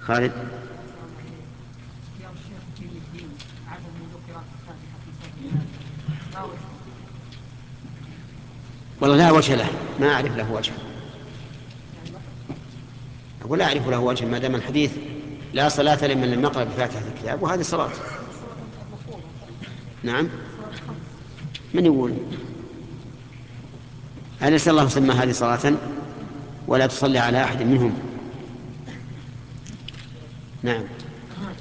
خالد. والله لا وجه له، ما أعرف له وجه. أقول لا أعرف له وجه ما دام الحديث لا صلاة لمن لم يقرأ بفاتحة الكتاب، وهذه صلاة. نعم. من يقول؟ أليس الله سمى هذه صلاة ولا تصلي على أحد منهم؟ نعم.